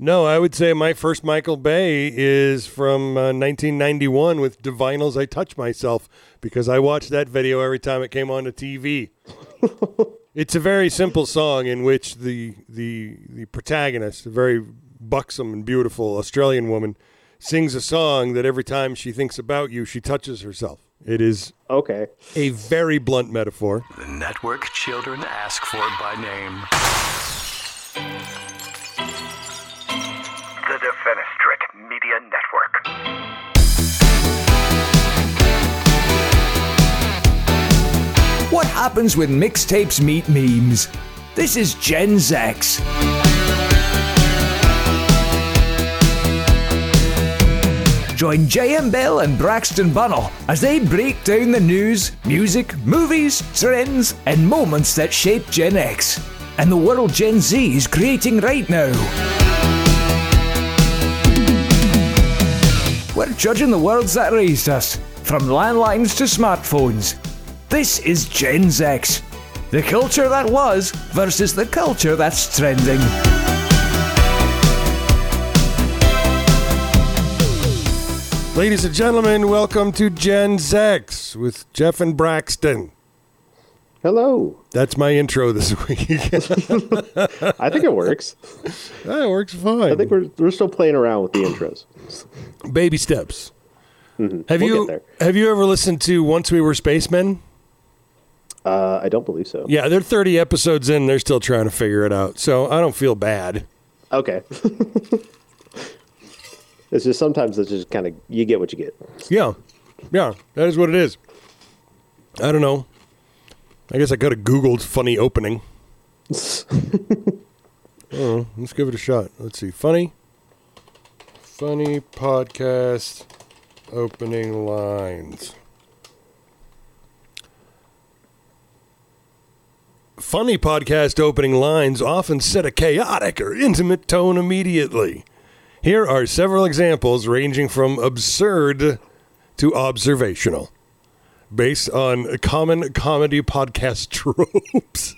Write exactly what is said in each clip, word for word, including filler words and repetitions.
No, I would say my first Michael Bay is from uh, nineteen ninety-one with Divinal's I Touch Myself, because I watched that video every time it came on the T V. It's a very simple song in which the the the protagonist, a very buxom and beautiful Australian woman, sings a song that every time she thinks about you, she touches herself. It is okay. A very blunt metaphor. The network children ask for by name. The Defenestrate Media Network. What happens when mixtapes meet memes? This is Gen X. Join J M Bell and Braxton Bunnell as they break down the news, music, movies, trends, and moments that shape Gen X and the world Gen Z is creating right now. We're judging the worlds that raised us, from landlines to smartphones. This is Gen X, the culture that was versus the culture that's trending. Ladies and gentlemen, welcome to Gen X with Jeff and Braxton. Hello. That's my intro this week. I think it works. That works fine. I think we're we're still playing around with the intros. Baby steps. Mm-hmm. Have we'll you have you ever listened to Once We Were Spacemen? Uh, I don't believe so. Yeah, they're thirty episodes in. They're still trying to figure it out. So I don't feel bad. Okay. It's just sometimes it's just kind of, you get what you get. Yeah. Yeah, that is what it is. I don't know. I guess I could have Googled funny opening. Oh, let's give it a shot. Let's see. Funny. Funny podcast opening lines. Funny podcast opening lines often set a chaotic or intimate tone immediately. Here are several examples ranging from absurd to observational, based on common comedy podcast tropes.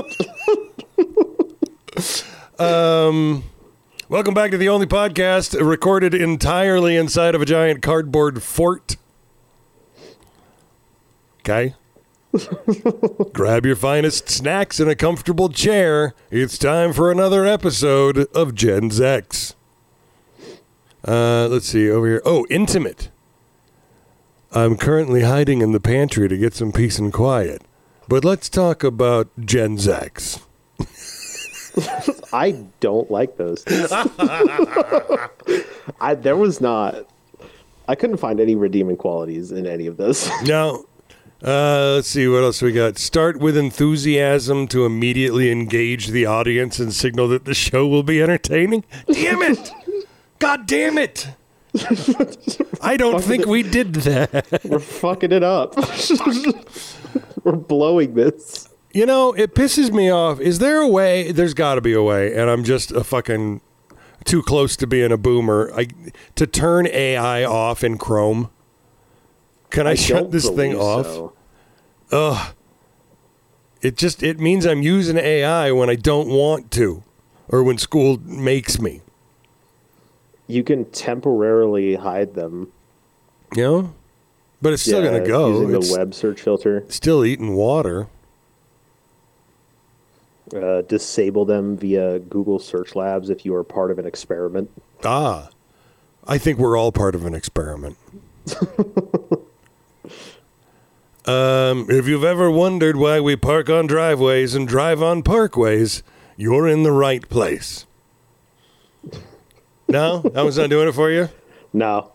um, welcome back to the only podcast recorded entirely inside of a giant cardboard fort. Okay. Grab your finest snacks and a comfortable chair. It's time for another episode of Gen X. Uh, let's see, over here. Oh, intimate. I'm currently hiding in the pantry to get some peace and quiet. But let's talk about Gen X. I don't like those. I there was not. I couldn't find any redeeming qualities in any of this. Now, uh, let's see, what else we got? Start with enthusiasm to immediately engage the audience and signal that the show will be entertaining. Damn it! God damn it! I don't think we did that. We're fucking it up. We're blowing this. You know, it pisses me off. Is there a way? There's got to be a way, and I'm just a fucking too close to being a boomer. I to turn A I off in Chrome. Can I, I shut this thing off? So. Ugh. It just it means I'm using A I when I don't want to, or when school makes me. You can temporarily hide them. You know? But it's still yeah, going to go. Using it's the web search filter. Still eating water. Uh, disable them via Google Search Labs if you are part of an experiment. Ah. I think we're all part of an experiment. um, if you've ever wondered why we park on driveways and drive on parkways, you're in the right place. No? That was not doing it for you? No.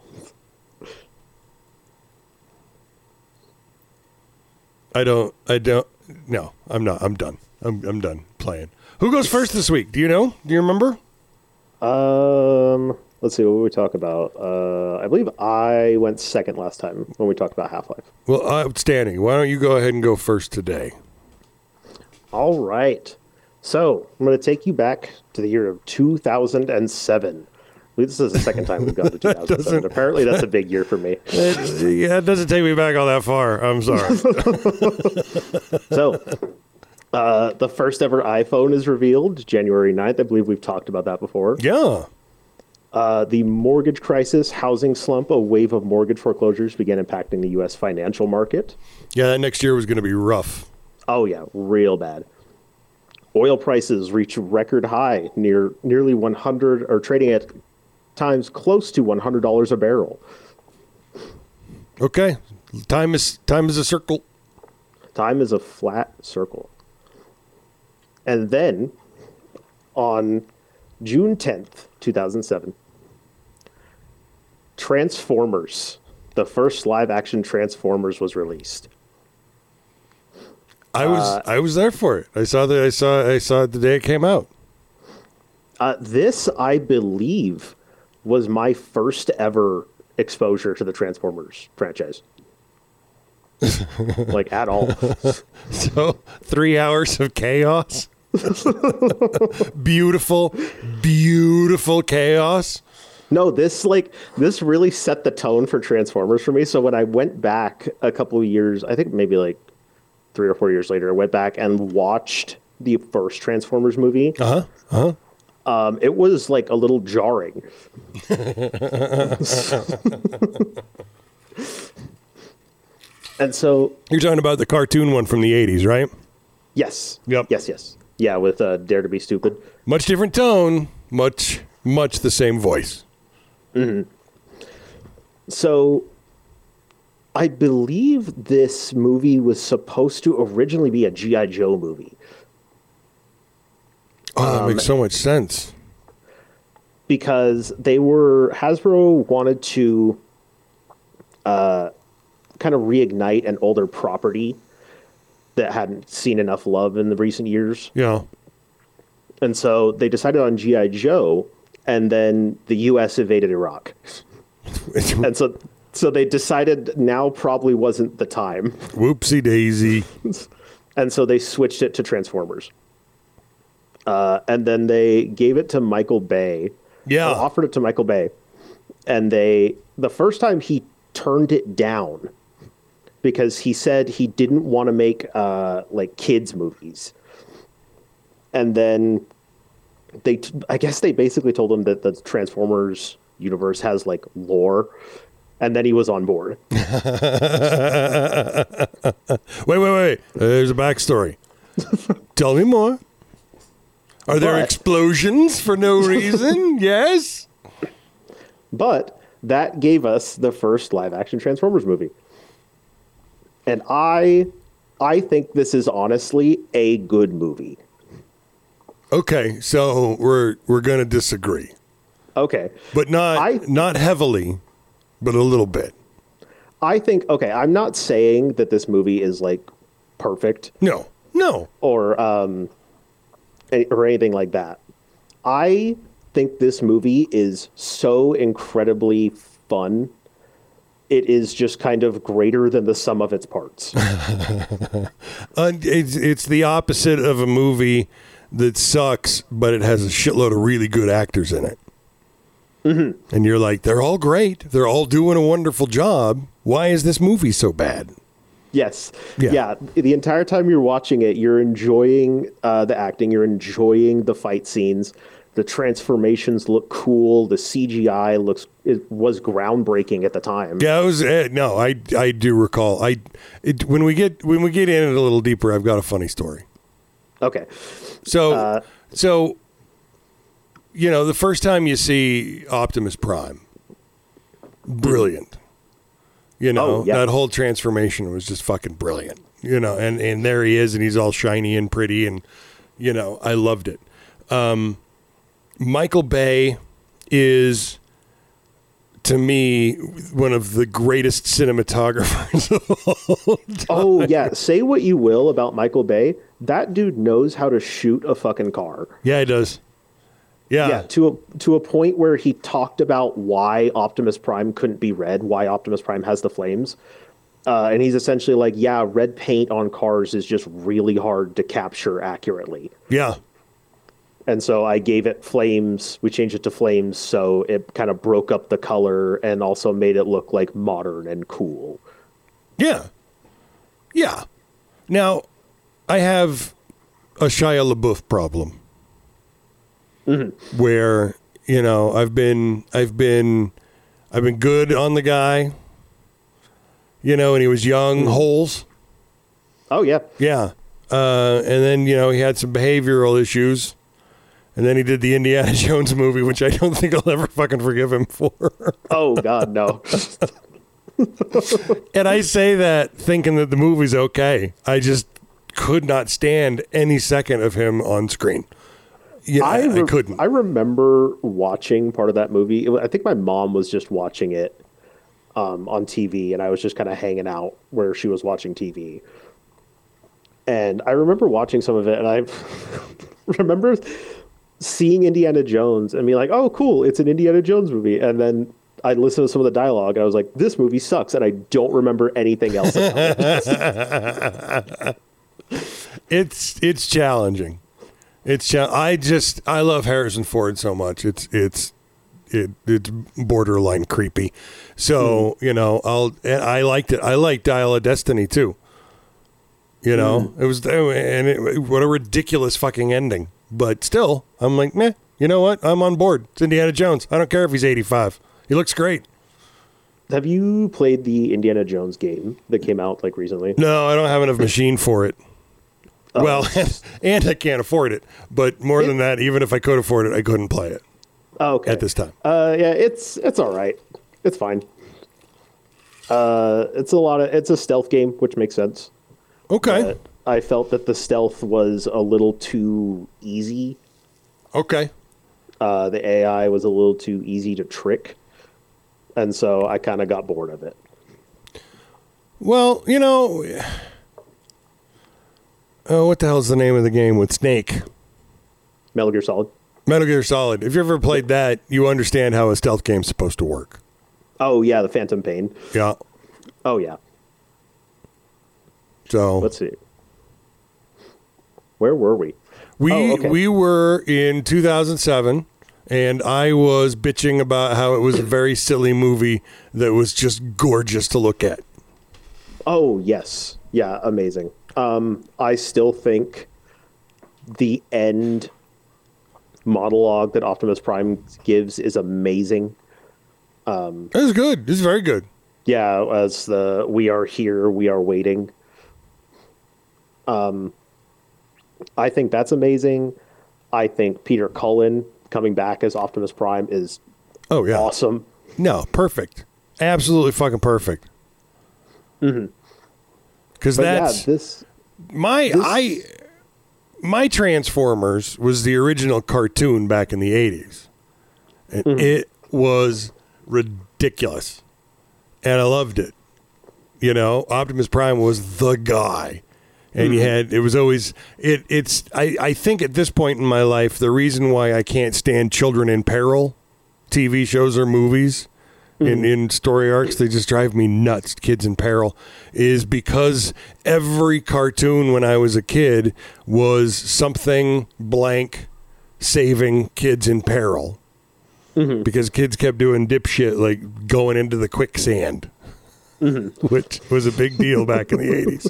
I don't, I don't, no, I'm not, I'm done. I'm I'm done playing. Who goes first this week? Do you know? Do you remember? Um, let's see, what we talk about? Uh, I believe I went second last time when we talked about Half-Life. Well, outstanding. Why don't you go ahead and go first today? All right. So, I'm going to take you back to the year of two thousand seven. This is the second time we've gone to two thousand seven. Apparently, that's a big year for me. It, yeah, it doesn't take me back all that far. I'm sorry. So, uh, the first ever iPhone is revealed January ninth. I believe we've talked about that before. Yeah. Uh, the mortgage crisis, housing slump, a wave of mortgage foreclosures began impacting the U S financial market. Yeah, that next year was going to be rough. Oh, yeah, real bad. Oil prices reached record high, near nearly one hundred, or trading at times close to one hundred dollars a barrel. Okay, time is time is a circle. Time is a flat circle. And then, on June tenth, two thousand seven, Transformers, the first live-action Transformers, was released. I was uh, I was there for it. I saw the I saw I saw it the day it came out. Uh, this, I believe, was my first ever exposure to the Transformers franchise. Like, at all. So, three hours of chaos. beautiful, beautiful chaos. No, this like this really set the tone for Transformers for me. So when I went back a couple of years, I think maybe like three or four years later, I went back and watched the first Transformers movie. Uh-huh. Uh-huh. Um, it was like a little jarring. And so you're talking about the cartoon one from the eighties, right? Yes. Yep. Yes, yes. Yeah, with uh, Dare to Be Stupid. Much different tone, much, much the same voice. Mm-hmm. So I believe this movie was supposed to originally be a G I. Joe movie. Oh, that um, makes so much sense. Because they were, Hasbro wanted to uh, kind of reignite an older property that hadn't seen enough love in the recent years. Yeah. And so they decided on G I. Joe, and then the U S invaded Iraq. And so so they decided now probably wasn't the time. Whoopsie daisy. And so they switched it to Transformers. Uh, and then they gave it to Michael Bay. Yeah. Offered it to Michael Bay. And they, the first time he turned it down because he said he didn't want to make uh, like kids movies. And then they, t- I guess they basically told him that the Transformers universe has like lore. And then he was on board. wait, wait, wait. There's a backstory. Tell me more. Are there But- explosions for no reason? Yes. But that gave us the first live-action Transformers movie. And I I think this is honestly a good movie. Okay, so we're we're going to disagree. Okay. But not I- not heavily, but a little bit. I think, okay, I'm not saying that this movie is like perfect No. No. or um any- or anything like that. I think this movie is so incredibly fun. It is just kind of greater than the sum of its parts. Uh, it's it's the opposite of a movie that sucks, but it has a shitload of really good actors in it. Mm-hmm. And you're like, they're all great. They're all doing a wonderful job. Why is this movie so bad? Yes. Yeah. Yeah. The entire time you're watching it, you're enjoying uh, the acting. You're enjoying the fight scenes. The transformations look cool. The C G I looks it was groundbreaking at the time. Yeah, it was. Uh, no, I I do recall. I it, when we get when we get in it a little deeper, I've got a funny story. Okay. So Uh, so you know, the first time you see Optimus Prime, brilliant. You know, Oh, yeah. that whole transformation was just fucking brilliant. You know, and, and there he is, and he's all shiny and pretty, and, you know, I loved it. Um, Michael Bay is, to me, one of the greatest cinematographers of all time. Oh, yeah. Say what you will about Michael Bay. That dude knows how to shoot a fucking car. Yeah, he does. Yeah. Yeah, to a to a point where he talked about why Optimus Prime couldn't be red, why Optimus Prime has the flames. Uh, and he's essentially like, yeah, red paint on cars is just really hard to capture accurately. Yeah. And so I gave it flames. We changed it to flames, so it kind of broke up the color and also made it look like modern and cool. Yeah. Yeah. Now, I have a Shia LaBeouf problem. Mm-hmm. Where You know, I've been, I've been, I've been good on the guy. You know, and he was young, Holes. Oh yeah, Yeah. Uh, and then, you know, he had some behavioral issues. And then he did the Indiana Jones movie, which I don't think I'll ever fucking forgive him for. oh god, no. And I say that thinking that the movie's okay. I just could not stand any second of him on screen. Yeah, I, I, re- I couldn't. I remember watching part of that movie. It wa- I think my mom was just watching it um, on T V, and I was just kind of hanging out where she was watching T V. And I remember watching some of it, and I remember seeing Indiana Jones and being like, "Oh, cool! It's an Indiana Jones movie." And then I listened to some of the dialogue, and I was like, "This movie sucks," and I don't remember anything else about it. It's it's challenging. It's cha- I just I love Harrison Ford so much. It's it's it it's borderline creepy. So mm. you know I'll and I liked it. I liked Dial of Destiny too. You know mm. it was and it, what a ridiculous fucking ending. But still, I'm like, meh. You know what? I'm on board. It's Indiana Jones. I don't care if he's eighty-five. He looks great. Have you played the Indiana Jones game that came out like recently? No, I don't have enough machine for it. Oh. Well, and, and I can't afford it. But more it, than that, even if I could afford it, I couldn't play it. Oh, okay. At this time. Uh, yeah, it's it's all right. It's fine. Uh, it's a lot of it's a stealth game, which makes sense. Okay. But I felt that the stealth was a little too easy. Okay. Uh, the A I was a little too easy to trick, and so I kind of got bored of it. Well, you know. Oh, what the hell's the name of the game with Snake? Metal Gear Solid. Metal Gear Solid. If you ever played that, you understand how a stealth game's supposed to work. Oh, yeah, the Phantom Pain. Yeah. Oh, yeah. So let's see. Where were we? We oh, okay. we were in two thousand seven, and I was bitching about how it was a very silly movie that was just gorgeous to look at. Oh, yes. Yeah, amazing. Um, I still think the end monologue that Optimus Prime gives is amazing. Um, it was good. It's very good. Yeah, as the "We are here, we are waiting." Um, I think that's amazing. I think Peter Cullen coming back as Optimus Prime is oh yeah awesome. No, perfect, absolutely fucking perfect. Mm-hmm. Because that's yeah, this my this... I my Transformers was the original cartoon back in the eighties, and mm-hmm. it was ridiculous, and I loved it. You know, Optimus Prime was the guy, and mm-hmm. you had it was always it. It's I I think at this point in my life, the reason why I can't stand Children in Peril T V shows or movies. In, in story arcs, they just drive me nuts. Kids in Peril is because every cartoon when I was a kid was something blank saving kids in peril. Mm-hmm. Because kids kept doing dipshit like going into the quicksand, mm-hmm. which was a big deal back in the eighties.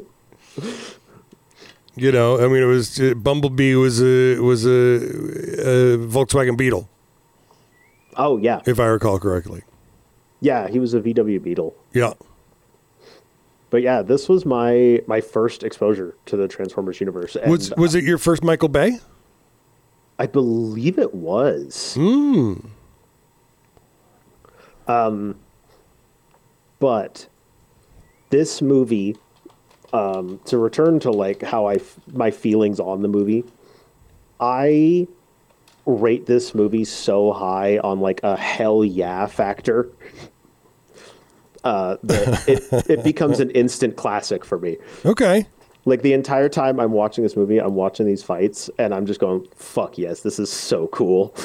You know, I mean, it was uh, Bumblebee was a was a, a Volkswagen Beetle. Oh yeah, if I recall correctly. Yeah, he was a V W Beetle. Yeah. But yeah, this was my my first exposure to the Transformers universe. And was was it your first Michael Bay? I believe it was. Hmm. Um, but this movie, um, to return to like how I f- my feelings on the movie, I rate this movie so high on like a hell yeah factor uh, that it, it becomes an instant classic for me. Okay. Like the entire time I'm watching this movie, I'm watching these fights and I'm just going, fuck yes, this is so cool.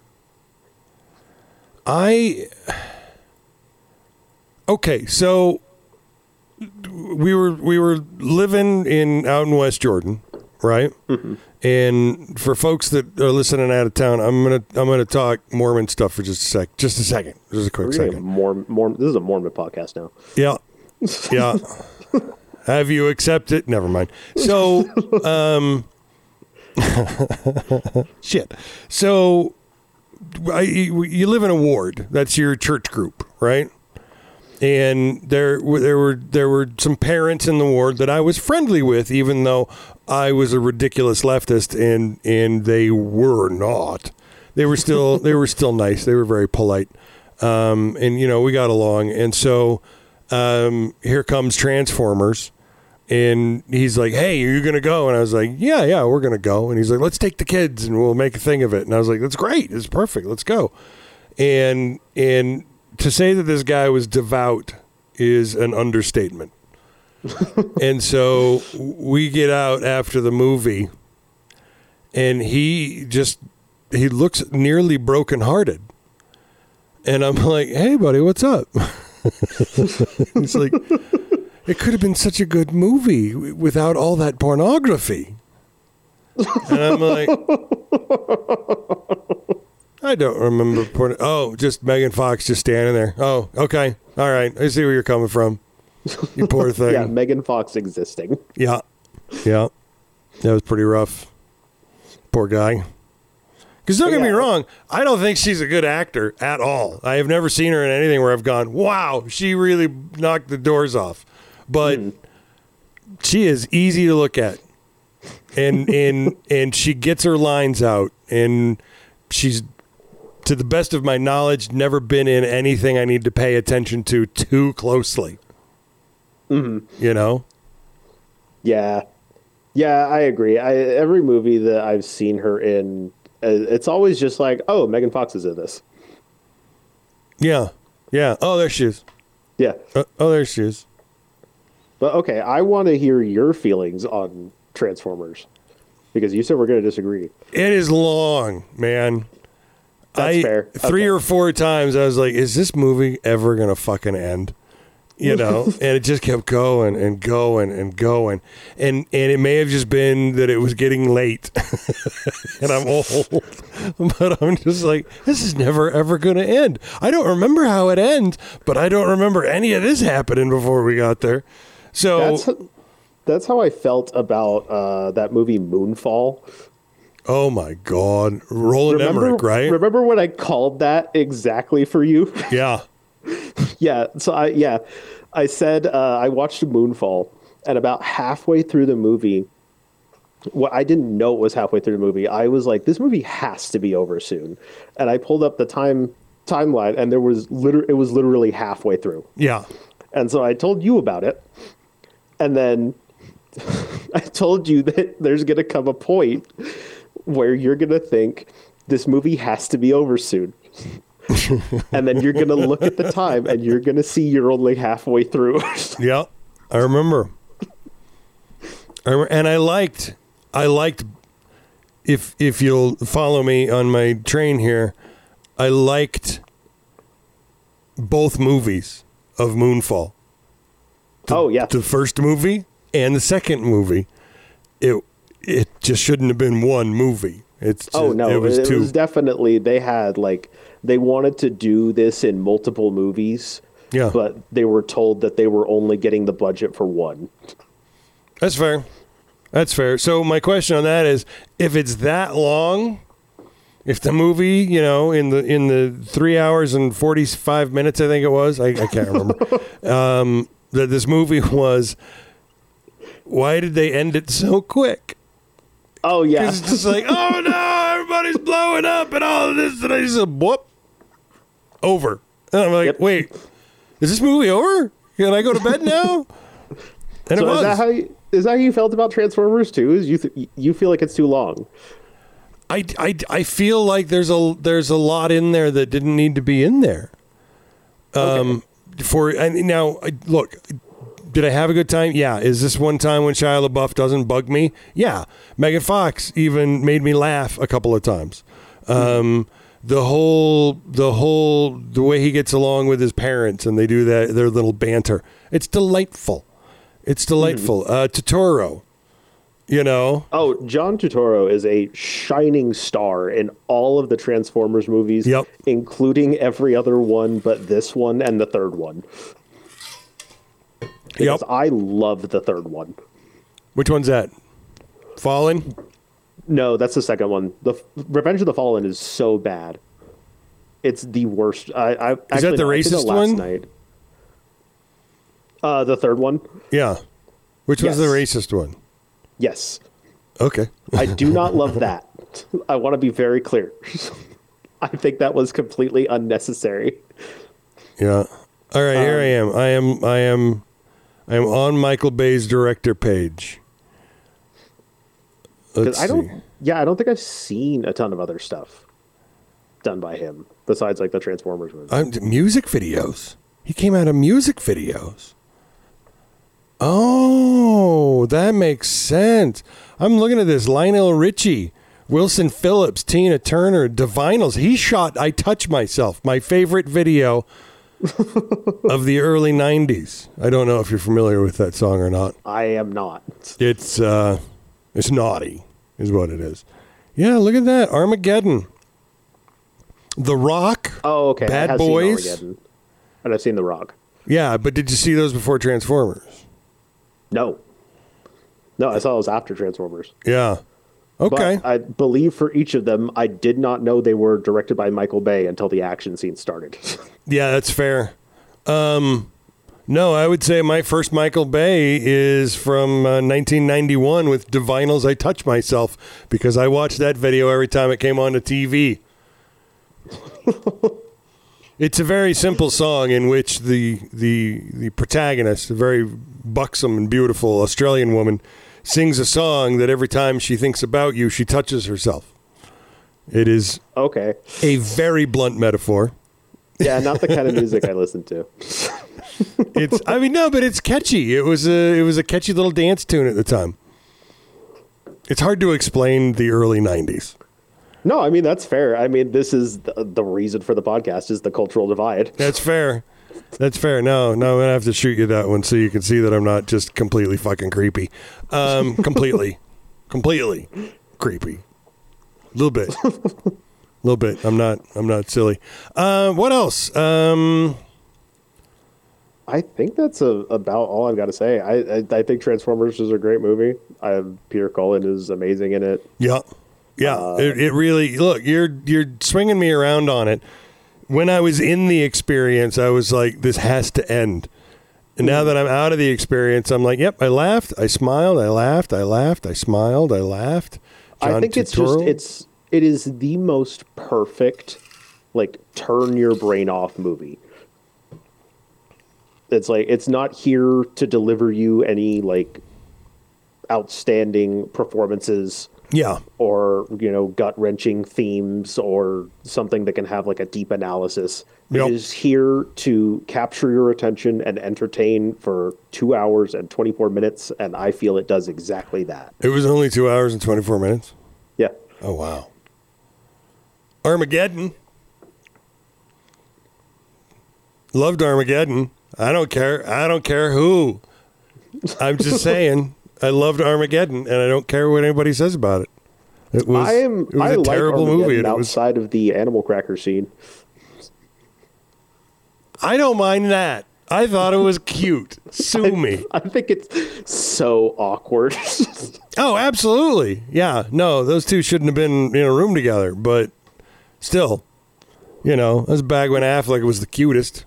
I, okay. So we were, we were living in out in West Jordan, right? Mm-hmm. And for folks that are listening out of town, I'm gonna I'm gonna talk Mormon stuff for just a sec, just a second, just a quick second. Mormon, Mormon, this is a Mormon podcast now. Yeah, yeah. Have you accepted? Never mind. So, um, shit. So I, you live in a ward. That's your church group, right? And there, were- there were there were some parents in the ward that I was friendly with, even though I was a ridiculous leftist, and and they were not. They were still they were still nice. They were very polite, um, and you know we got along. And so um, here comes Transformers. And he's like, hey, are you going to go? And I was like, yeah, yeah, we're going to go. And he's like, let's take the kids and we'll make a thing of it. And I was like, that's great. It's perfect. Let's go. And and to say that this guy was devout is an understatement. And so we get out after the movie and he just, he looks nearly brokenhearted. And I'm like, hey, buddy, what's up? He's like, it could have been such a good movie without all that pornography. And I'm like, I don't remember porn. Oh, just Megan Fox just standing there. Oh, okay. All right. I see where you're coming from. You poor thing. Yeah, Megan Fox existing. Yeah. Yeah. That was pretty rough. Poor guy. Because don't get me Yeah. wrong, I don't think she's a good actor at all. I have never seen her in anything where I've gone, wow, she really knocked the doors off. But Mm. she is easy to look at. And and and she gets her lines out. And she's, to the best of my knowledge, never been in anything I need to pay attention to too closely. Mm-hmm. You know? Yeah. Yeah, I agree. I, every movie that I've seen her in, uh, it's always just like, oh, Megan Fox is in this. Yeah. Yeah. Oh, there she is. Yeah. Uh, oh, there she is. But okay, I want to hear your feelings on Transformers because you said we're going to disagree. It is long, man. That's I, fair. Three Okay. or four times I was like, is this movie ever going to fucking end? You know, and it just kept going and going and going. And and it may have just been that it was getting late and I'm old. But I'm just like, this is never, ever going to end. I don't remember how it ends, but I don't remember any of this happening before we got there. So That's that's how I felt about uh, that movie Moonfall. oh my God. Roland Emmerich, right? Remember when I called that exactly for you? Yeah. Yeah. So I yeah, I said uh, I watched Moonfall, and about halfway through the movie, well, I didn't know it was halfway through the movie. I was like, this movie has to be over soon, and I pulled up the time timeline, and there was liter- it was literally halfway through, Yeah. and so I told you about it, and then I told you that there's gonna come a point where you're gonna think this movie has to be over soon. And then you're going to look at the time and you're going to see you're only halfway through. Yeah, I remember. I remember. And I liked, I liked, if if you'll follow me on my train here, I liked both movies of Moonfall. The, Oh, yeah. The first movie and the second movie. It it just shouldn't have been one movie. It's just, Oh, no. it was it two. was definitely, they had like, they wanted to do this in multiple movies. Yeah. But they were told that they were only getting the budget for one. That's fair. That's fair. So my question on that is, if it's that long, if the movie, you know, in the in the three hours and forty-five minutes, I think it was, I, I can't remember, um, that this movie was, why did they end it so quick? Oh, yeah. It's just like, oh no, everybody's blowing up and all of this, and I just said, whoop, over. And I'm like, Yep. wait, is this movie over? Can I go to bed now? And it So was. is that how you, is that how you felt about Transformers too? Is you th- you feel like it's too long? I, I, I feel like there's a there's a lot in there that didn't need to be in there. Um, for and now I, look, did I have a good time? Yeah. Is this one time when Shia LaBeouf doesn't bug me? Yeah. Megan Fox even made me laugh a couple of times. Um, the whole the whole the way he gets along with his parents and they do that their little banter. It's delightful. It's delightful. Uh, Totoro, you know. Oh, John Turturro is a shining star in all of the Transformers movies, Yep. including every other one but this one and the third one. Because Yep. I love the third one. Which one's that? Fallen? No, that's the second one. The Revenge of the Fallen is so bad. It's the worst. I, I Is actually, that the no, I did it racist last one? Night. Uh, the third one. Yeah. Which was Yes. the racist one? Yes. Okay. I do not love that. I want to be very clear. I think that was completely unnecessary. Yeah. All right, here I am. I am I am I am on Michael Bay's director page. Let's I don't. see. Yeah, I don't think I've seen a ton of other stuff done by him besides like the Transformers movie. I'm, music videos. He came out of music videos. Oh, that makes sense. I'm looking at this. Lionel Richie, Wilson Phillips, Tina Turner, Divinals. He shot I Touch Myself, my favorite video of the early nineties. I don't know if you're familiar with that song or not. I am not. It's uh, it's naughty, is what it is. Yeah, look at that. Armageddon. The Rock. Oh, okay. I Bad have Boys. Seen Armageddon, and I've seen The Rock. Yeah, but did you see those before Transformers? No. No, I saw it was after Transformers. Yeah. Okay. But I believe for each of them, I did not know they were directed by Michael Bay until the action scene started. Yeah, that's fair. Um, no, I would say my first Michael Bay is from uh, nineteen ninety-one with Divinals I Touch Myself, because I watched that video every time it came on the T V. It's a very simple song in which the the the protagonist, a very buxom and beautiful Australian woman, sings a song that every time she thinks about you, she touches herself. It is Okay. a very blunt metaphor. Yeah, not the kind of music I listen to. It's I mean no, but it's catchy. It was a it was a catchy little dance tune at the time. It's hard to explain the early nineties. No, I mean, that's fair. I mean, this is the, the reason for the podcast is the cultural divide. That's fair. That's fair. No, no, I'm gonna have to shoot you that one so you can see that I'm not just completely fucking creepy. Um, completely, completely creepy. A little bit, a little bit. I'm not. I'm not silly. Uh, what else? Um, I think that's a, about all I've got to say. I, I I think Transformers is a great movie. I Peter Cullen is amazing in it. yeah, yeah. Uh, it, it really. Look, you're you're swinging me around on it. When I was in the experience, I was like, this has to end. And now that I'm out of the experience, I'm like, yep, I laughed, I smiled, I laughed, I laughed, I smiled, I laughed. I John think it's Turturro. just it's it is the most perfect, like, turn your brain off movie. It's like it's not here to deliver you any like outstanding performances Yeah. or, you know, gut wrenching themes or something that can have like a deep analysis. Yep. It is here to capture your attention and entertain for two hours and twenty-four minutes, and I feel it does exactly that. It was only two hours and twenty-four minutes. Yeah. Oh, wow. Armageddon. Loved Armageddon. I don't care. I don't care who. I'm just saying, I loved Armageddon, and I don't care what anybody says about it. It was, I am it was I a like terrible Armageddon movie. And it was, outside of the animal cracker scene. I don't mind that. I thought it was cute. Sue me. I think it's so awkward. Oh, absolutely. Yeah. No, those two shouldn't have been in a room together, but still, you know, that was back when Affleck was the cutest.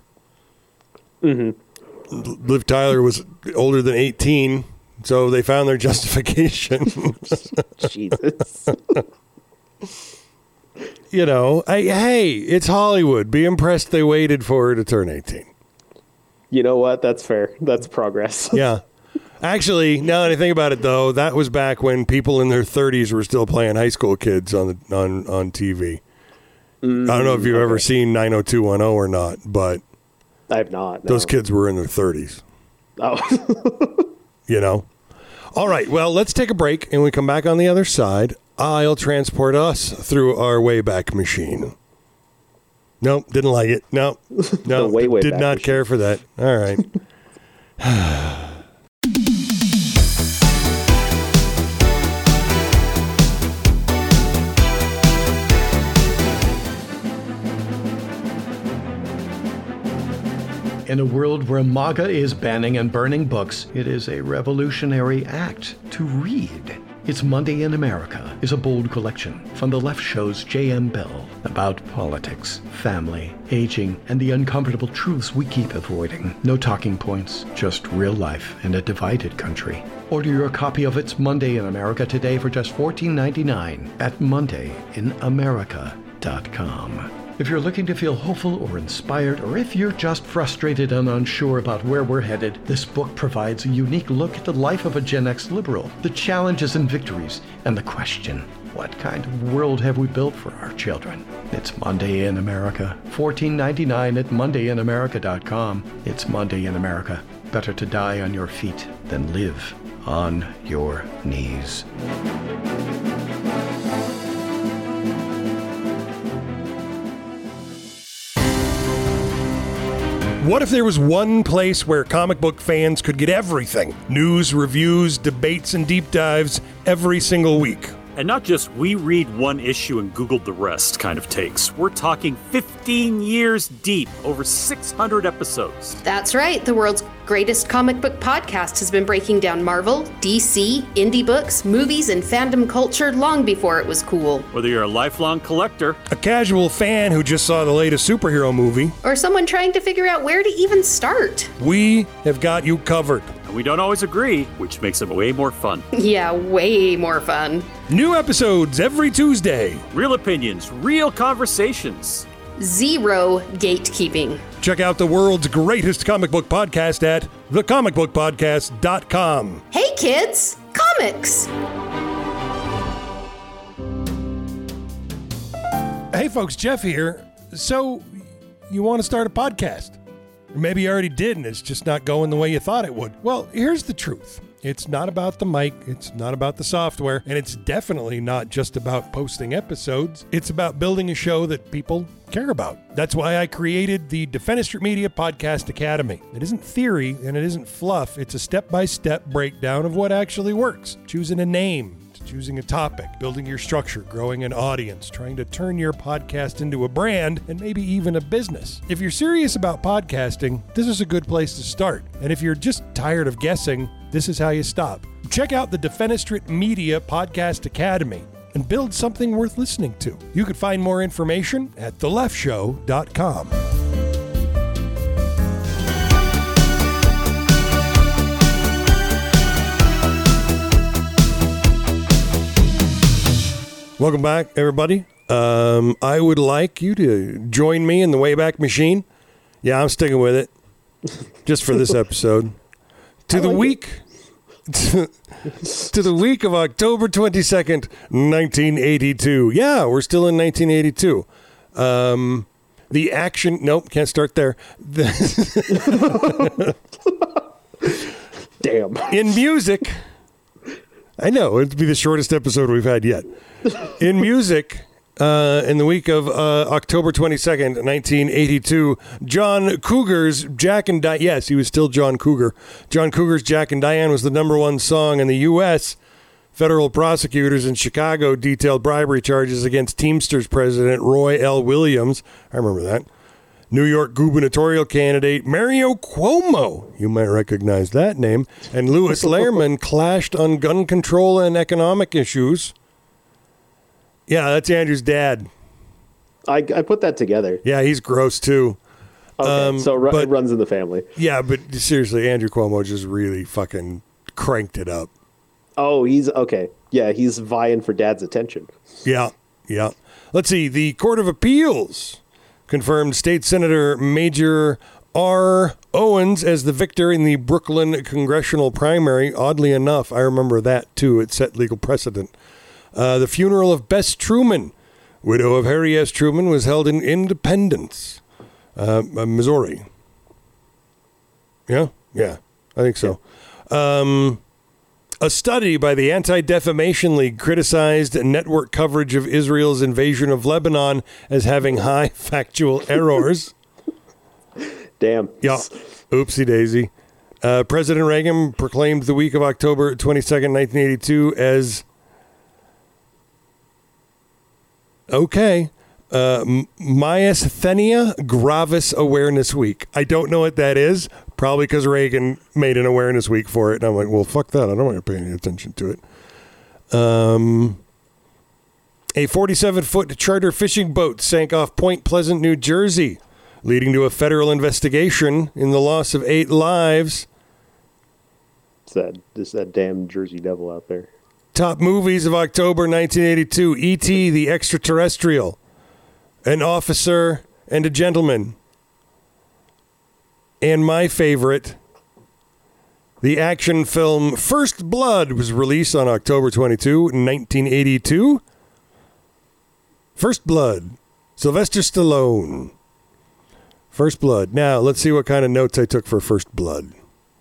Mm-hmm. Liv Tyler was older than eighteen, so they found their justification. Jesus. You know, I, hey, it's Hollywood. Be impressed they waited for her to turn eighteen. You know what? That's fair. That's progress. Yeah. Actually, now that I think about it, though, that was back when people in their thirties were still playing high school kids on the on, on T V. Mm, I don't know if you've okay. ever seen nine oh two one oh or not, but I have not. No. Those kids were in their thirties. Oh. You know? All right, well, let's take a break, and when we come back on the other side, I'll transport us through our Wayback Machine. Nope, didn't like it. Nope. No, way, way did not machine. care for that. All right. In a world where MAGA is banning and burning books, it is a revolutionary act to read. It's Monday in America is a bold collection from the Left Show's J M Bell about politics, family, aging, and the uncomfortable truths we keep avoiding. No talking points, just real life in a divided country. Order your copy of It's Monday in America today for just fourteen ninety-nine at monday in america dot com. If you're looking to feel hopeful or inspired, or if you're just frustrated and unsure about where we're headed, this book provides a unique look at the life of a Gen X liberal, the challenges and victories, and the question, what kind of world have we built for our children? It's Monday in America. fourteen ninety-nine at monday in america dot com. It's Monday in America. Better to die on your feet than live on your knees. What if there was one place where comic book fans could get everything? News, reviews, debates, and deep dives every single week. And not just we read one issue and Googled the rest kind of takes. We're talking fifteen years deep, over six hundred episodes. That's right. The world's greatest comic book podcast has been breaking down Marvel, D C, indie books, movies, and fandom culture long before it was cool. Whether you're a lifelong collector, a casual fan who just saw the latest superhero movie, or someone trying to figure out where to even start, we have got you covered. And we don't always agree, which makes it way more fun. Yeah, way more fun. New episodes every Tuesday. Real opinions, real conversations. Zero gatekeeping. Check out the world's greatest comic book podcast at the comic book podcast dot com. Hey kids, comics! Hey folks, Jeff here. So, you want to start a podcast? Maybe you already did and it's just not going the way you thought it would. Well, here's the truth. It's not about the mic, it's not about the software, and it's definitely not just about posting episodes. It's about building a show that people care about. That's why I created the Defenestrate Media Podcast Academy. It isn't theory and it isn't fluff. It's a step-by-step breakdown of what actually works. Choosing a name, choosing a topic, building your structure, growing an audience, trying to turn your podcast into a brand, and maybe even a business. If you're serious about podcasting, this is a good place to start. And if you're just tired of guessing, this is how you stop. Check out the Defenestrate Media Podcast Academy and build something worth listening to. You can find more information at the left show dot com. Welcome back, everybody. Um, I would like you to join me in the Wayback Machine. Yeah, I'm sticking with it, just for this episode. To the week, to, to the week of October twenty-second, nineteen eighty-two. Yeah, we're still in nineteen eighty-two. Um, the action. Nope, can't start there. The Damn. In music, I know it'd be the shortest episode we've had yet. In music, uh, in the week of uh, October twenty-second, nineteen eighty-two, John Cougar's Jack and Diane. Yes, he was still John Cougar. John Cougar's Jack and Diane was the number one song in the U S Federal prosecutors in Chicago detailed bribery charges against Teamsters president Roy L. Williams. I remember that. New York gubernatorial candidate Mario Cuomo, you might recognize that name, and Louis Lehrman clashed on gun control and economic issues. Yeah, that's Andrew's dad. I, I put that together. Yeah, he's gross too. Okay, um, so ru- but, it runs in the family. Yeah, but seriously, Andrew Cuomo just really fucking cranked it up. Oh, he's okay. Yeah, he's vying for dad's attention. Yeah, yeah. Let's see. The Court of Appeals confirmed State Senator Major R. Owens as the victor in the Brooklyn congressional primary. Oddly enough, I remember that too. It set legal precedent. Uh, the funeral of Bess Truman, widow of Harry S. Truman, was held in Independence, uh, Missouri. Yeah, yeah, I think so. Um, a study by the Anti-Defamation League criticized network coverage of Israel's invasion of Lebanon as having high factual errors. Damn. Yeah, oopsie daisy. Uh, President Reagan proclaimed the week of October twenty-second, nineteen eighty-two as Okay. Uh, Myasthenia Gravis Awareness Week. I don't know what that is. Probably because Reagan made an awareness week for it. And I'm like, well, fuck that. I don't want to pay any attention to it. Um, a forty-seven foot charter fishing boat sank off Point Pleasant, New Jersey, leading to a federal investigation in the loss of eight lives. It's that, it's that damn Jersey Devil out there. Top movies of October nineteen eighty-two, E T the Extraterrestrial, An Officer and a Gentleman, and my favorite, the action film First Blood was released on October twenty-second, nineteen eighty-two. First Blood, Sylvester Stallone. First Blood. Now, let's see what kind of notes I took for First Blood.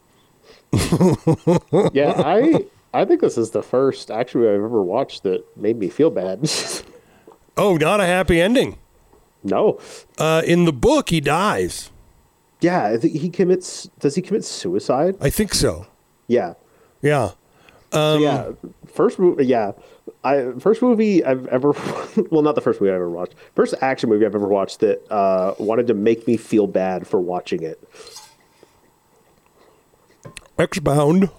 Yeah, I I think this is the first actually I've ever watched that made me feel bad. Oh, not a happy ending. No. Uh, in the book, he dies. Yeah, I think he commits. Does he commit suicide? I think so. Yeah. Yeah. So, Um, yeah. First movie. Yeah. I first movie I've ever. Well, not the first movie I've ever watched. First action movie I've ever watched that uh, wanted to make me feel bad for watching it. Expound.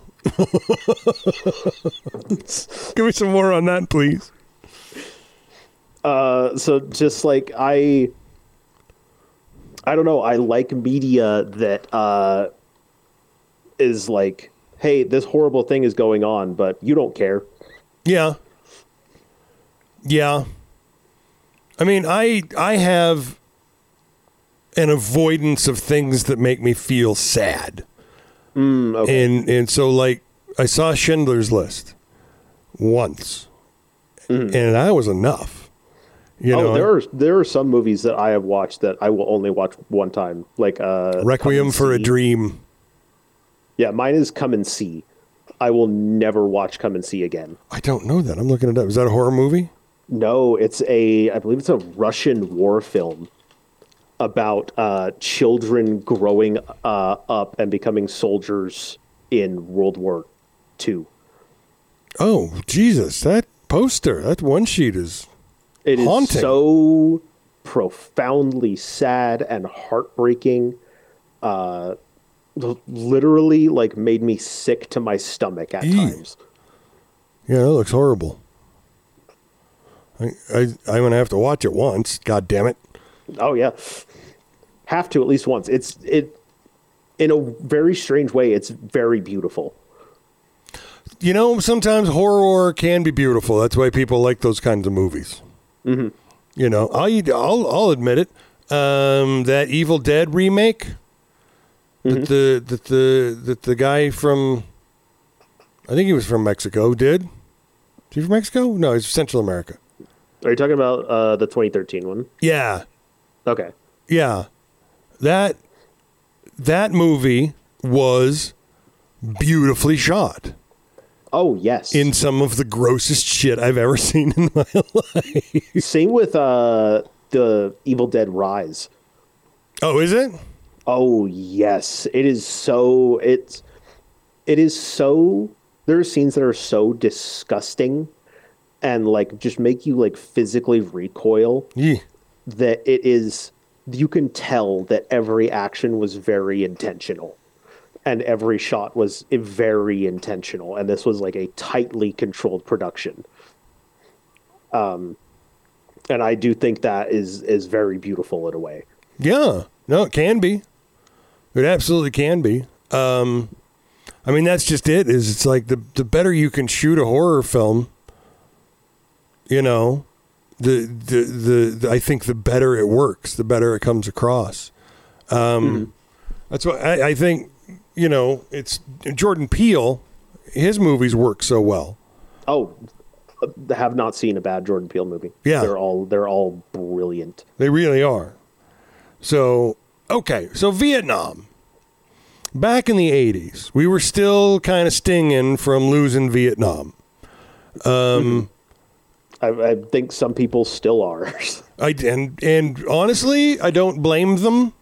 Give me some more on that, please. Uh, so just like I, I don't know. I like media that uh, is like, hey, this horrible thing is going on, but you don't care. Yeah. Yeah. I mean, I I have an avoidance of things that make me feel sad. Mm, okay. And and so like I saw Schindler's List once. Mm. And that was enough. You oh, know, there are there are some movies that I have watched that I will only watch one time, like uh, Requiem Come and for a See. Dream. Yeah, mine is Come and See. I will never watch Come and See again. I don't know that. I'm looking it up. Is that a horror movie? No, it's a I believe it's a Russian war film about uh, children growing uh, up and becoming soldiers in World War Two. Oh, Jesus. That poster, that one sheet is It is haunting. so profoundly sad and heartbreaking. Uh, l- literally, like, made me sick to my stomach at Ew. times. Yeah, that looks horrible. I, I, I'm going to have to watch it once. God damn it. Oh yeah, have to at least once. It's it in a very strange way. It's very beautiful. You know, sometimes horror can be beautiful. That's why people like those kinds of movies. Mm-hmm. You know, I'll, I'll, I'll admit it. Um, that Evil Dead remake Mm-hmm. that the that the that the guy from, I think he was from Mexico, did. Is he from Mexico? No, he's Central America. Are you talking about uh, the twenty thirteen one? Yeah, Okay. yeah. That that movie was beautifully shot. Oh yes. In some of the grossest shit I've ever seen in my life. Same with uh, the Evil Dead Rise. Oh, is it? Oh yes, it is so. It's it is so. There are scenes that are so disgusting, and like just make you like physically recoil. Yeah. That it is. You can tell that every action was very intentional, and every shot was very intentional, and this was like a tightly controlled production. Um, and I do think that is is very beautiful in a way. Yeah. No, it can be. It absolutely can be. Um, I mean, that's just it. Is it's like the the better you can shoot a horror film, you know, the the the, the I think the better it works, the better it comes across. Um, Mm-hmm. That's why I, I think you know it's Jordan Peele. His movies work so well. Oh, uh, have not seen a bad Jordan Peele movie. Yeah. they're all they're all brilliant. They really are. So, okay. So Vietnam. Back in the eighties, we were still kind of stinging from losing Vietnam. Um, I, I think some people still are. I, and, and honestly, I don't blame them.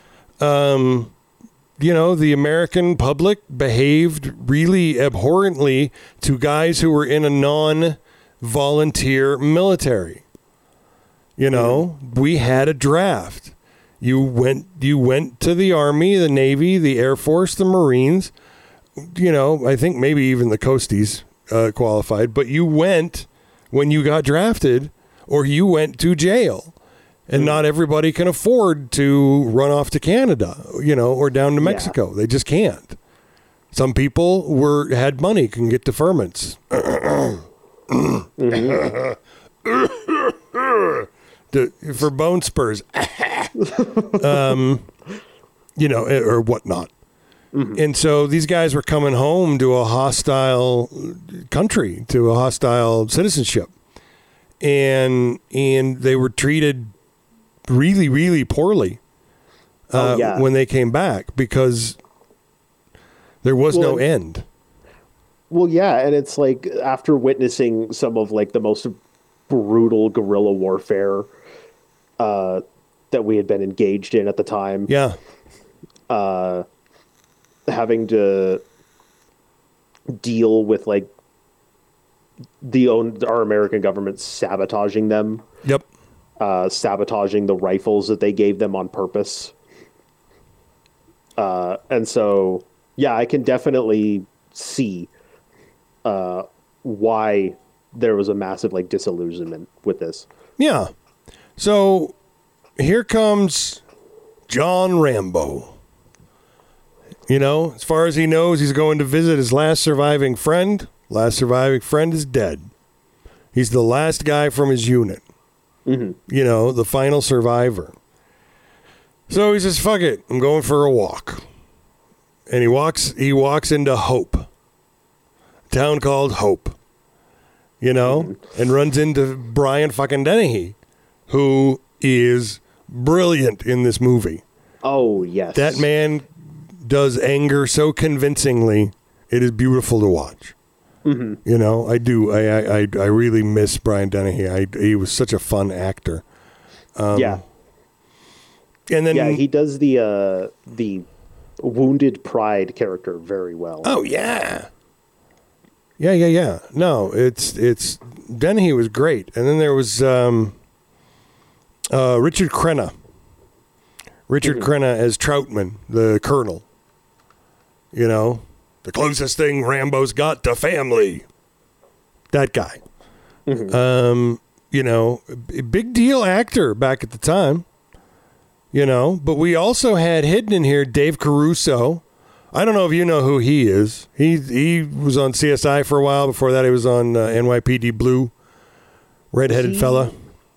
Um, you know, the American public behaved really abhorrently to guys who were in a non-volunteer military. You know, we had a draft. You went you went to the Army, the Navy, the Air Force, the Marines, you know, I think maybe even the Coasties. uh, qualified, but you went when you got drafted, or you went to jail. And not everybody can afford to run off to Canada, you know, or down to Mexico. Yeah. They just can't. Some people were had money, can get deferments. mm-hmm. to, for bone spurs. um, you know, or whatnot. Mm-hmm. And so these guys were coming home to a hostile country, to a hostile citizenship. And and they were treated really, really poorly uh, oh, yeah. when they came back, because there was well, no end. Well, yeah, and it's like after witnessing some of like the most brutal guerrilla warfare uh, that we had been engaged in at the time. Yeah. Uh, having to deal with like the own our American government sabotaging them. Yep. Uh, sabotaging the rifles that they gave them on purpose. Uh, and so, yeah, I can definitely see uh, why there was a massive like disillusionment with this. Yeah. So here comes John Rambo. You know, as far as he knows, he's going to visit his last surviving friend. Last surviving friend is dead. He's the last guy from his unit. Mm-hmm. You know, the final survivor. So he says, fuck it, I'm going for a walk. And he walks he walks into Hope. A town called Hope. You know? Mm-hmm. And runs into Brian fucking Dennehy, who is brilliant in this movie. Oh, yes. That man does anger so convincingly, it is beautiful to watch. Mm-hmm. You know, I do. I, I I really miss Brian Dennehy. I, he was such a fun actor. Um, yeah. And then yeah, he does the uh, the wounded pride character very well. Oh yeah. Yeah, yeah, yeah. No, it's it's Dennehy was great, and then there was um, uh, Richard Crenna. Richard mm-hmm. Crenna as Troutman, the colonel. You know. The closest thing Rambo's got to family. That guy. Mm-hmm. Um, you know, a big deal actor back at the time. You know, but we also had hidden in here Dave Caruso. I don't know if you know who he is. He he was on C S I for a while. Before that, he was on uh, N Y P D Blue. Redheaded he... fella.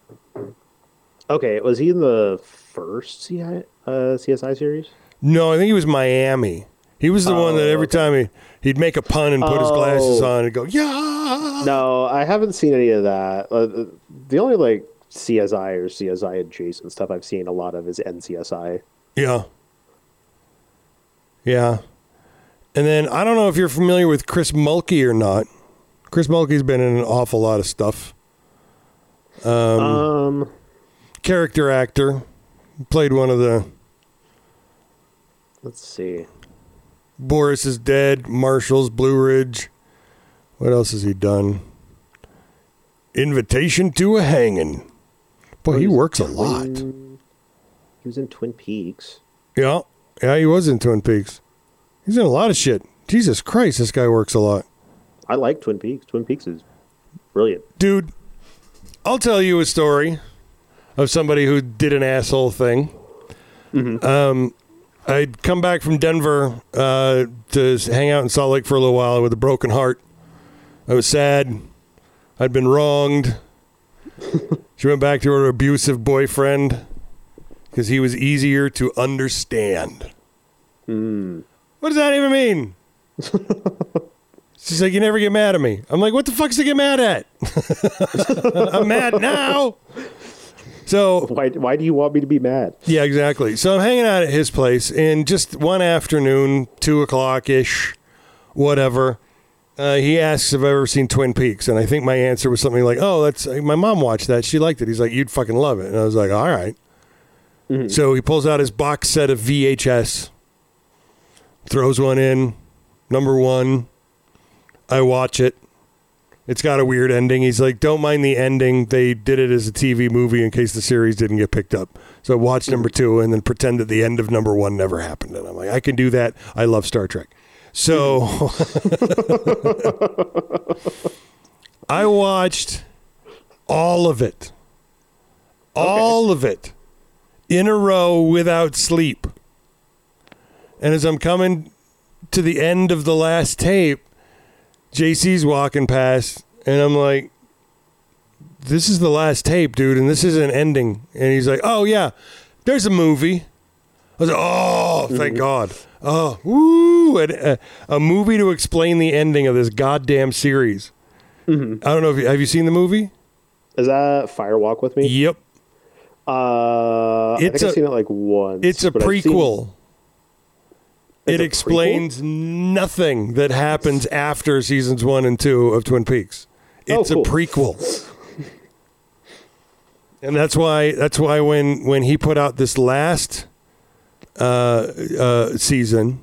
Okay, was he in the first C I, uh, C S I series? No, I think he was Miami. He was the oh, one that every okay. time he, he'd make a pun and put oh. his glasses on and go, yeah. No, I haven't seen any of that. Uh, the only like C S I or C S I adjacent stuff I've seen a lot of is N C S I. Yeah. Yeah. And then I don't know if you're familiar with Chris Mulkey or not. Chris Mulkey's been in an awful lot of stuff. Um, um character actor. Played one of the... Let's see. Boris is Dead, Marshall's, Blue Ridge. What else has he done? Invitation to a Hanging. Boy, oh, he works a lot. Twin, he was in Twin Peaks. Yeah. Yeah, he was in Twin Peaks. He's in a lot of shit. Jesus Christ, this guy works a lot. I like Twin Peaks. Twin Peaks is brilliant. Dude, I'll tell you a story of somebody who did an asshole thing. Mm-hmm. Um... I'd come back from Denver uh, to hang out in Salt Lake for a little while with a broken heart. I was sad. I'd been wronged. She went back to her abusive boyfriend because he was easier to understand. Mm. What does that even mean? She's like, you never get mad at me. I'm like, what the fuck's to get mad at? I'm mad now. So why why do you want me to be mad? Yeah, exactly. So I'm hanging out at his place, and just one afternoon, two o'clock ish, whatever. Uh, he asks if I've ever seen Twin Peaks, and I think my answer was something like, "Oh, that's my mom watched that. She liked it." He's like, "You'd fucking love it," and I was like, "All right." Mm-hmm. So he pulls out his box set of V H S, throws one in, number one. I watch it. It's got a weird ending. He's like, don't mind the ending. They did it as a T V movie in case the series didn't get picked up. So watch number two and then pretend that the end of number one never happened. And I'm like, I can do that. I love Star Trek. So I watched all of it. All okay. of it in a row without sleep. And as I'm coming to the end of the last tape, J C's walking past, and I'm like, this is the last tape, dude, and this isn't ending. And he's like, oh, yeah, there's a movie. I was like, oh, thank mm-hmm. God. Oh, woo, a, a movie to explain the ending of this goddamn series. Mm-hmm. I don't know if you, have you seen the movie? Is that Fire Walk with Me? Yep. Uh, it's I think a, I've seen it like once. It's a prequel. Seen... It a explains prequel? nothing that happens after seasons one and two of Twin Peaks. It's oh, cool. a prequel. And that's why that's why when, when he put out this last uh, uh, season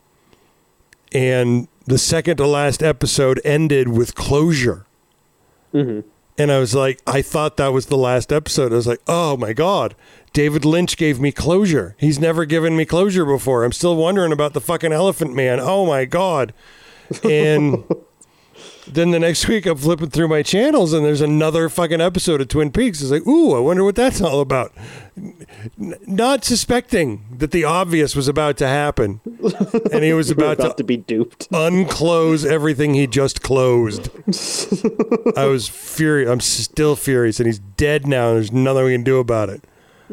and the second to last episode ended with closure. Mm-hmm. And I was like, I thought that was the last episode. I was like, oh my God, David Lynch gave me closure. He's never given me closure before. I'm still wondering about the fucking Elephant Man. Oh my God. And then the next week I'm flipping through my channels and there's another fucking episode of Twin Peaks. It's like, ooh, I wonder what that's all about. N- not suspecting that the obvious was about to happen. And he was about, about to, to be duped. Unclose everything he just closed. I was furious. I'm still furious. And he's dead now. And there's nothing we can do about it.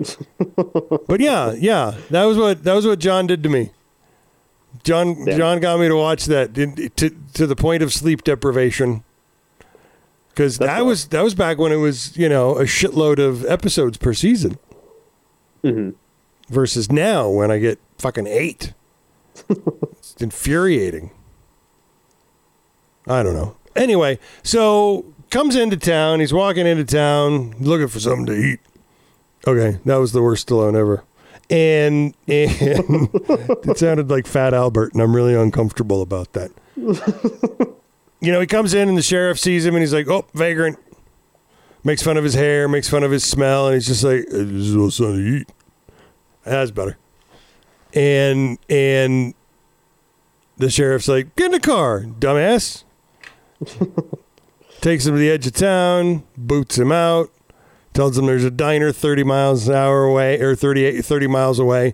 But yeah, yeah. That was what that was what John did to me. John yeah. John got me to watch that to to the point of sleep deprivation. Because that cool. was that was back when it was, you know, a shitload of episodes per season. Mm-hmm. Versus now when I get fucking eight. It's infuriating. I don't know. Anyway, so comes into town. He's walking into town looking for something to eat. Okay, that was the worst Stallone ever. And, and it sounded like Fat Albert, and I'm really uncomfortable about that. You know, he comes in and the sheriff sees him and he's like, oh, vagrant. Makes fun of his hair, makes fun of his smell, and he's just like, this is what's something to eat. That's better. And and the sheriff's like, get in the car, dumbass. Takes him to the edge of town, boots him out, tells him there's a diner thirty miles an hour away, or thirty-eight, thirty miles away,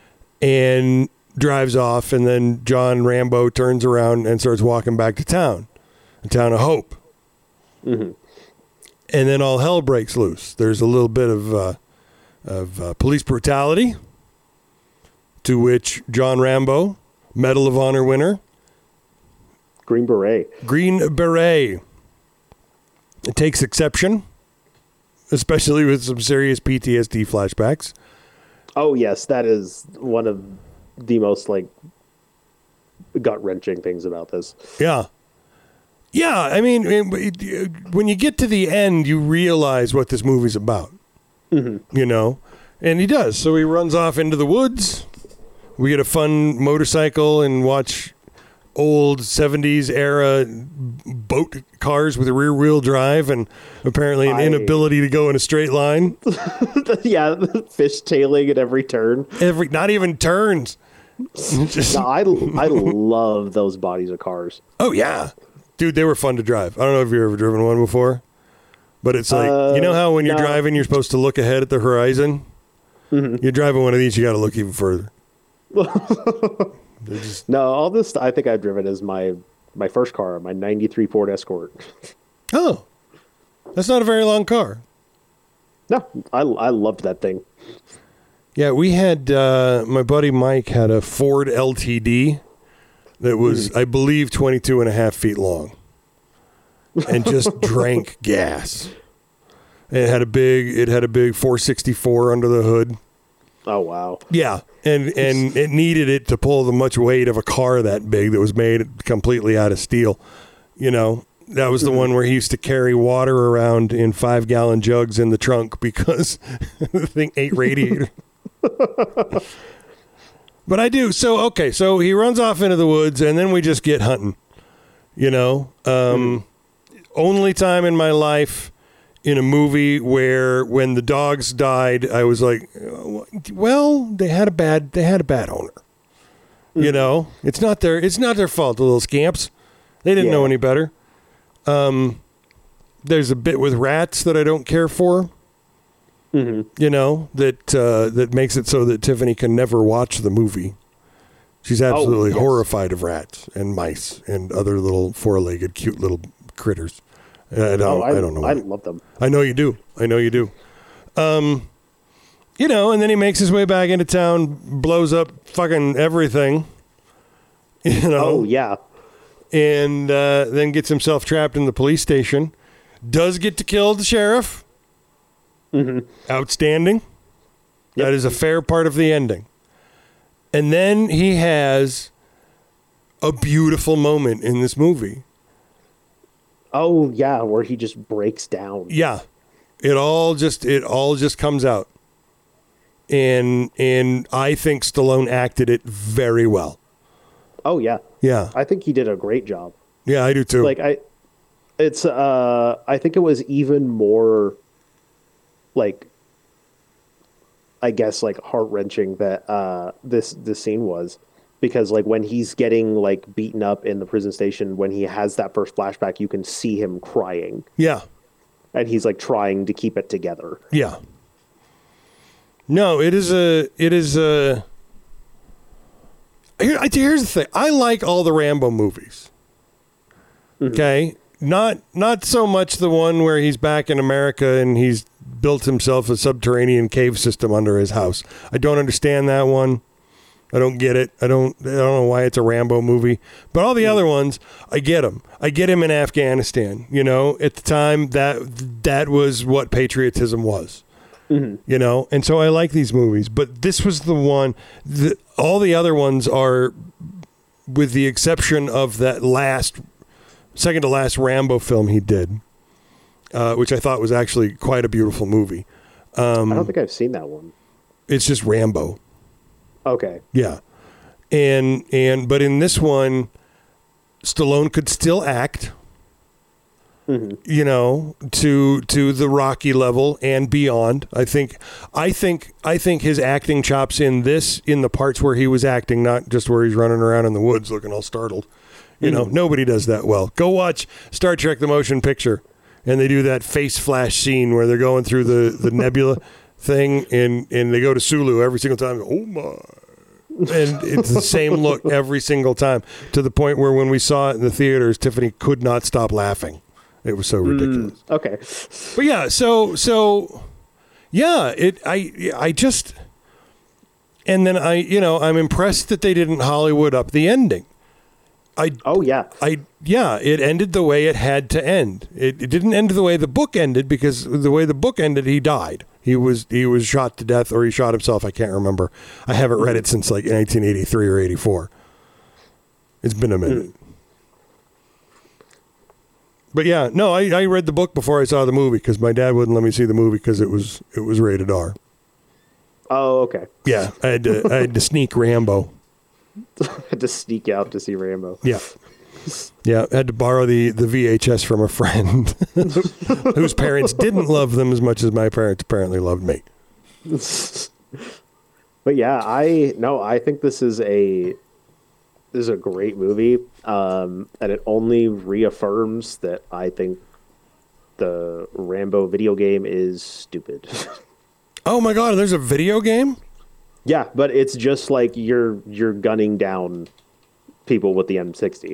and drives off. And then John Rambo turns around and starts walking back to town, the town of Hope. Mm-hmm. And then all hell breaks loose. There's a little bit of uh, of uh, police brutality, to which John Rambo, Medal of Honor winner, Green Beret, Green Beret, it takes exception, especially with some serious P T S D flashbacks. Oh yes, that is one of the most like gut-wrenching things about this. Yeah. Yeah, I mean, when you get to the end, you realize what this movie's about, mm-hmm. you know? And he does. So he runs off into the woods. We get a fun motorcycle and watch old seventies era boat cars with a rear wheel drive and apparently an I... inability to go in a straight line. Yeah, fishtailing at every turn. Every, not even turns. Just... No, I, I love those bodies of cars. Oh, yeah. Dude, they were fun to drive. I don't know if you've ever driven one before, but it's like, uh, you know how when you're no. driving, you're supposed to look ahead at the horizon? Mm-hmm. You're driving one of these, you got to look even further. just... No, all this I think I've driven is my, my first car, my ninety-three Ford Escort. Oh, that's not a very long car. No, I, I loved that thing. Yeah, we had, uh, my buddy Mike had a Ford L T D. That was, I believe, twenty-two and a half feet long and just drank gas. And it had a big, it had a big four sixty-four under the hood. Oh, wow. Yeah. And, and it needed it to pull the much weight of a car that big that was made completely out of steel. You know, that was the mm-hmm. one where he used to carry water around in five gallon jugs in the trunk because the thing ate radiator. But I do. So, okay. So he runs off into the woods and then we just get hunting, you know, um, mm. only time in my life in a movie where when the dogs died, I was like, well, they had a bad, they had a bad owner, You know, it's not their it's not their fault. The little scamps, they didn't Yeah. know any better. Um, there's a bit with rats that I don't care for. Mm-hmm. You know, that uh, that makes it so that Tiffany can never watch the movie. She's absolutely Oh, yes. horrified of rats and mice and other little four-legged, cute little critters. I don't, Oh, I, I don't know. I why. love them. I know you do. I know you do. Um, you know, and then he makes his way back into town, blows up fucking everything. You know. Oh, yeah. And uh, then gets himself trapped in the police station. Does get to kill the sheriff. Mm-hmm. Outstanding. Yep. That is a fair part of the ending. And then he has a beautiful moment in this movie. Oh, yeah, where he just breaks down. Yeah. It all just it all just comes out. And and I think Stallone acted it very well. Oh, yeah. Yeah. I think he did a great job. Yeah, I do too. Like, I, it's, uh, I think it was even more, like, I guess, like, heart-wrenching that uh, this this scene was. Because, like, when he's getting, like, beaten up in the prison station, when he has that first flashback, you can see him crying. Yeah. And he's, like, trying to keep it together. Yeah. No, it is a it is a Here, here's the thing. I like all the Rambo movies. Mm-hmm. Okay? Not not so much the one where he's back in America and he's built himself a subterranean cave system under his house. I don't understand that one. I don't get it. I don't I don't know why it's a Rambo movie. But all the other ones, I get them. I get him in Afghanistan. You know, at the time, that that was what patriotism was. Mm-hmm. You know, and so I like these movies. But this was the one. The, all the other ones are, with the exception of that last, second to last Rambo film he did, uh, which I thought was actually quite a beautiful movie. Um, I don't think I've seen that one. It's just Rambo. Okay. Yeah. And and but in this one, Stallone could still act, Mm-hmm. you know, to to the Rocky level and beyond. I think I think I think his acting chops in this, in the parts where he was acting, not just where he's running around in the woods looking all startled. You know, nobody does that well. Go watch Star Trek: The Motion Picture, and they do that face flash scene where they're going through the, the nebula thing, and, and they go to Sulu every single time. Oh my. And it's the same look every single time, to the point where when we saw it in the theaters, Tiffany could not stop laughing. It was so ridiculous. Mm, okay. But yeah, so so yeah, it I I just and then I you know, I'm impressed that they didn't Hollywood up the ending. I Oh, yeah. I yeah, it ended the way it had to end. It, it didn't end the way the book ended, because the way the book ended, he died. He was he was shot to death, or he shot himself. I can't remember. I haven't read it since like nineteen eighty-three or eighty-four. It's been a minute. But yeah, no, I, I read the book before I saw the movie, because my dad wouldn't let me see the movie because it was it was rated R. Oh, okay. Yeah, I had to I had to sneak Rambo. Had to sneak out to see Rambo. Yeah. Yeah, I had to borrow the, the V H S from a friend whose parents didn't love them as much as my parents apparently loved me. But yeah, I no, I think this is a this is a great movie, um, and it only reaffirms that I think the Rambo video game is stupid. Oh my God, there's a video game? Yeah, but it's just like you're you're gunning down people with the M sixty.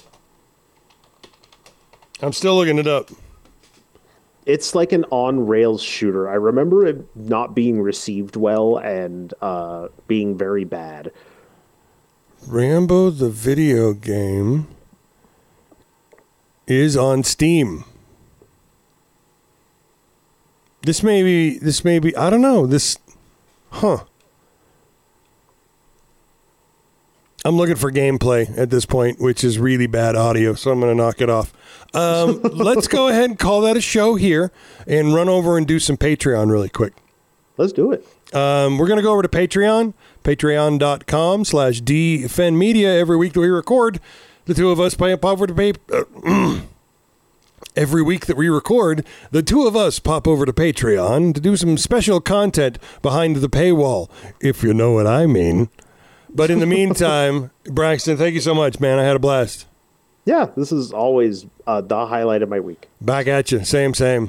I'm still looking it up. It's like an on-rails shooter. I remember it not being received well and uh, being very bad. Rambo the video game is on Steam. This may be, this may be, I don't know, this, huh. I'm looking for gameplay at this point, which is really bad audio, so I'm going to knock it off. Um, let's go ahead and call that a show here and run over and do some Patreon really quick. Let's do it. Um, we're going to go over to Patreon, patreon.com slash dfnmedia. Every week that we record, the two of us pop over to pay. Uh, every week that we record, the two of us pop over to Patreon to do some special content behind the paywall, if you know what I mean. But in the meantime, Braxton, thank you so much, man. I had a blast. Yeah, this is always uh, the highlight of my week. Back at you. Same, same.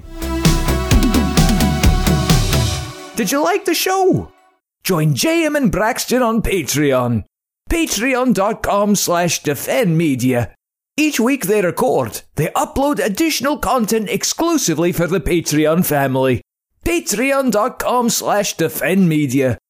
Did you like the show? Join J M and Braxton on Patreon. Patreon.com slash Defend Media. Each week they record, they upload additional content exclusively for the Patreon family. Patreon.com slash Defend Media.